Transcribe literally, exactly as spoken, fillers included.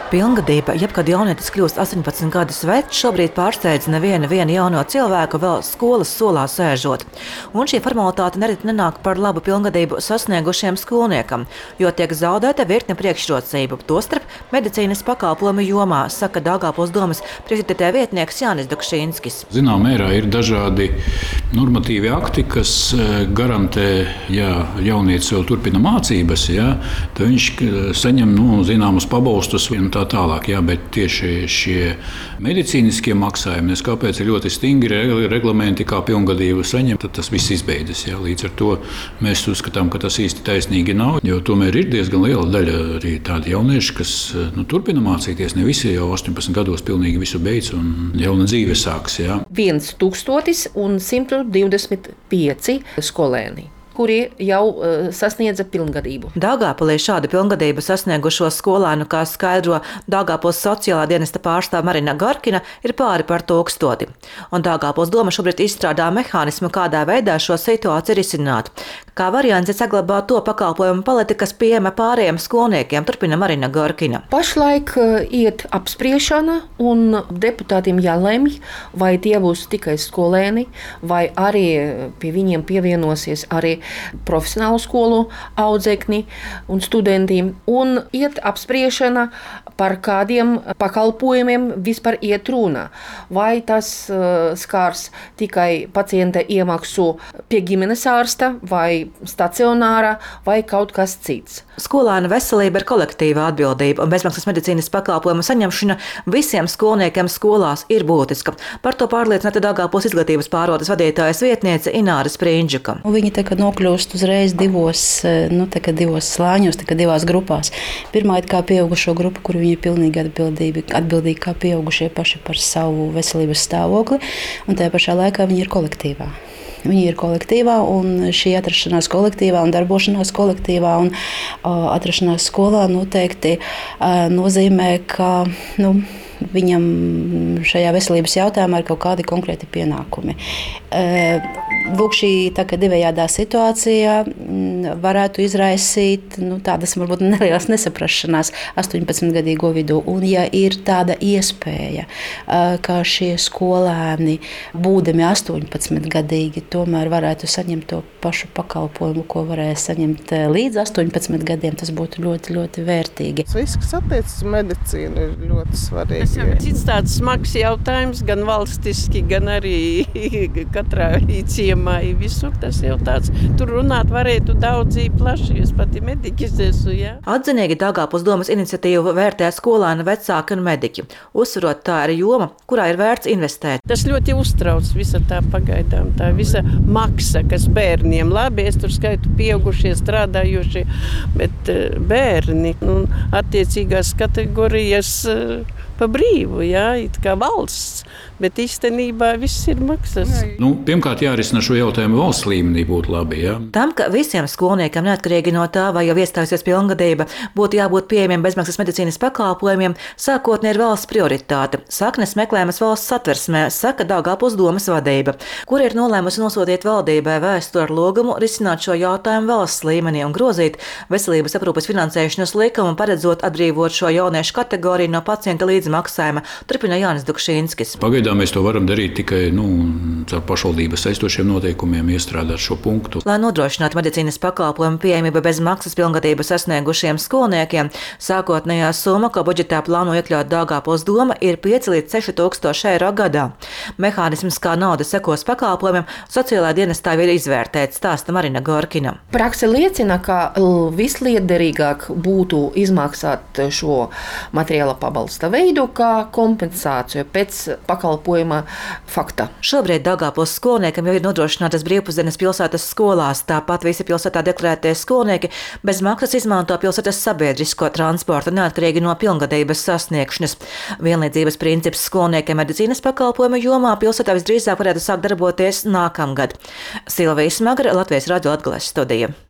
Pilngadība, jeb kad jaunietis kļūst astoņpadsmit gadus vecs, šobrīd pārsteidz nevienu vienu jauno cilvēku vēl skolas solā sēžot. Un šī formalitāte nereti nenāk par labu pilngadību sasniegušiem skolniekam, jo tiek zaudēta virkne priekšrocību, tostarp medicīnas pakalpojumu jomā, saka Daugavpils domas priekšsēdētāja vietnieks Jānis Dukšīnskis. Zināmā mērā ir dažādi normatīvi akti, kas garantē, ja jaunietis vēl turpina mācības, ja, tad viņš saņem nu, zināmus pabalstus un tā tālāk. Jā, bet tieši šie medicīniskie maksājumi, nes kāpēc ir ļoti stingri reglamenti, kā pilngadību saņem, tad tas viss izbeidzas. Jā. Līdz ar to mēs uzskatām, ka tas īsti taisnīgi nav, jo tomēr ir diezgan liela daļa arī tādi jaunieši, kas nu, turpina mācīties. Ne visi jau astoņpadsmit gados pilnīgi visu beidz un jauna dzīve sāks. Jā. viens tūkstotis un simt divdesmit pieci skolēni, kuri jau uh, sasniedza pilngadību. Daugavpilī šādu pilngadību sasniegušo skolēnu, kā skaidro Daugavpils sociālā dienesta pārstāve Marina Gorkina, ir pāri par tūkstoti. Un Daugavpils doma šobrīd izstrādā mehānismu, kādā veidā šo situāciju risināt. Kā variants ir saglabāt to pakalpojumu paleti, kas pieejama pārējiem skolniekiem, turpina Marina Gorkina. Pašlaik uh, iet apspriešana un deputātiem jālemj, vai tie būs tikai skolēni, vai arī pie viņiem pievienosies arī profesionālu skolu audzēkņi un studenti, un iet apspriešana par kādiem pakalpojumiem vispār iet runa. Vai tas uh, skārs tikai pacienta iemaksu pie ģimenes ārsta, vai stacionāra, vai kaut kas cits. Skolēnu veselība ir kolektīva atbildība, un bezmaksas medicīnas pakalpojumu saņemšana visiem skolniekiem skolās ir būtiska. Par to pārliecināta Daugavpils izglītības pārvaldes vadītājas vietniece Ināra Sprindžuka. Viņi tagad nokļūst uzreiz divos, nu, divos slāņos, divās grupās. Pirmā ir kā pieaugušo grupa, kur viņi ir pilnīgi atbildīgi, atbildīgi kā pieaugušie paši par savu veselības stāvokli, un tajā pašā laikā viņi ir kolektīvā. Viņi ir kolektīvā, un šī atrašanās kolektīvā un darbošanās kolektīvā un uh, atrašanās skolā noteikti uh, nozīmē, ka nu, viņam šajā veselības jautājumā ir kaut kādi konkrēti pienākumi. Lūk, šī divējādā situācija varētu izraisīt nu, tādas varbūt nelielas nesaprašanās astoņpadsmitgadīgo vidū. Un ja ir tāda iespēja, ka šie skolēni, būdami astoņpadsmitgadīgi, tomēr varētu saņemt to pašu pakalpojumu, ko varēja saņemt līdz astoņpadsmit gadiem, tas būtu ļoti, ļoti vērtīgi. Viss, kas attiecas uz medicīnu, ir ļoti svarīgi. Tas jau ir cits tāds smags jautājums, gan valstiski, gan arī katrā ciemā. Visur tas jau tāds. Tur runāt varētu daudz plaši, es pati mediķis esmu. Ja? Atzinīgi Daugavpils domas iniciatīvu vērtē skolēni, vecāki un mediķi. Uzsverot, tā ir joma, kurā ir vērts investēt. Tas ļoti uztrauc visa tā pagaidām, tā visa maksa, kas bērniem. Labi, es tur skaitu pieaugušie, strādājošie, bet bērni un attiecīgās kategorijas pa brīvu, jā, it kā valsts, bet īstenībā viss ir maksas. Nu, pirmkārt, jārisina šo jautājumu valsts līmenī būtu labi, jā. Tam, ka visiem skolniekiem, neatkarīgi no tā, vai jau iestājusies pilngadība, būtu jābūt pieejamiem bezmaksas medicīnas pakalpojumiem, sākotnēji ir valsts prioritāte. Saknes meklējamas valsts satversmē, saka Daugavpils domas vadība, kur ir nolēmusi nosūtīt valdībai vēstuli ar lūgumu risināt šo jautājumu valsts līmenī un grozīt veselības aprūpes finansēšanas likumu, paredzot atbrīvot šo jauniešu kategoriju no pacienta līdzmaksājuma, turpina Jānis Dukšīnskis. Pagaidām mēs to varam darīt tikai nu, ar pašvaldības saistošiem noteikumiem, iestrādāt šo punktu. Lai nodrošinātu medicīnas pakalpojumu pieejamību bez maksas pilngadību sasniegušiem skolniekiem, sākotnējā summa, ko budžetā plāno iekļaut Daugavpils doma, ir pieci līdz seši tūkstoši eiro gadā. Mehānisms, kā nauda sekos pakalpojumiem, sociālā dienestā ir izvērtēts, stāsta Marina Gorkina. Prakse liecina, ka visliederīgāk būtu izmaksāt šo materiāla pabalsta veidu kā kompensāciju pēc pakalpojuma fakta. Šobrīd Daugavpils skolniekam jau ir nodrošinātas brīvpusdienas pilsētas skolās, tāpat visi pilsētā deklarētie skolnieki bez maksas izmanto pilsētas sabiedrisko transportu, neatkarīgi no pilngadības sasniegšanas. Vienlīdzības princips skolniekiem medicīnas pakalpojumu jomā pilsētā visdrīzāk varētu sākt darboties nākamgad. Silvija Smagra, Latvijas radio Latgales studija.